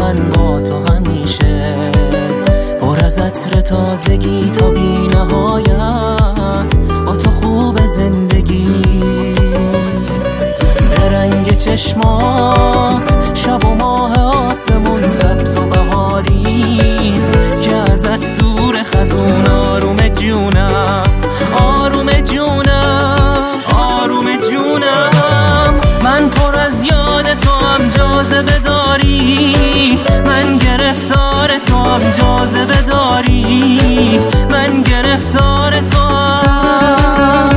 من با تو همیشه، پر از عطر تازگی تا بی نهایت، با تو خوب زندگی. به رنگ چشمات شب و ماه آسمون سبز و بهاری، که ازت دور خزون آروم جونم، آروم جونم، آروم جونم. من پر از یاد تو هم جاذبه داری، من گرفتار تو هم جاذبه داری، من گرفتار تو هم.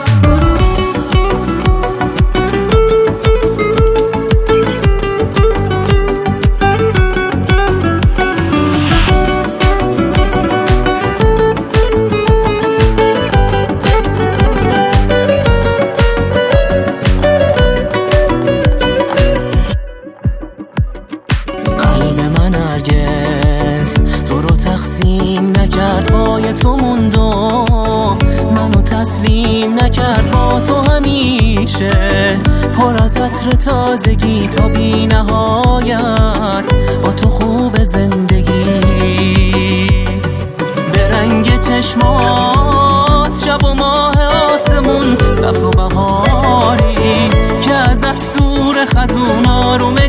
تو رو تقسیم نکرد، پای تو موند و منو تسلیم نکرد. با تو همیشه پر از عطر تازگی تا بی نهایت، با تو خوب زندگی. به رنگ چشمات شب و ماه آسمون سبز و بهاری، که ازت دور خزون آروم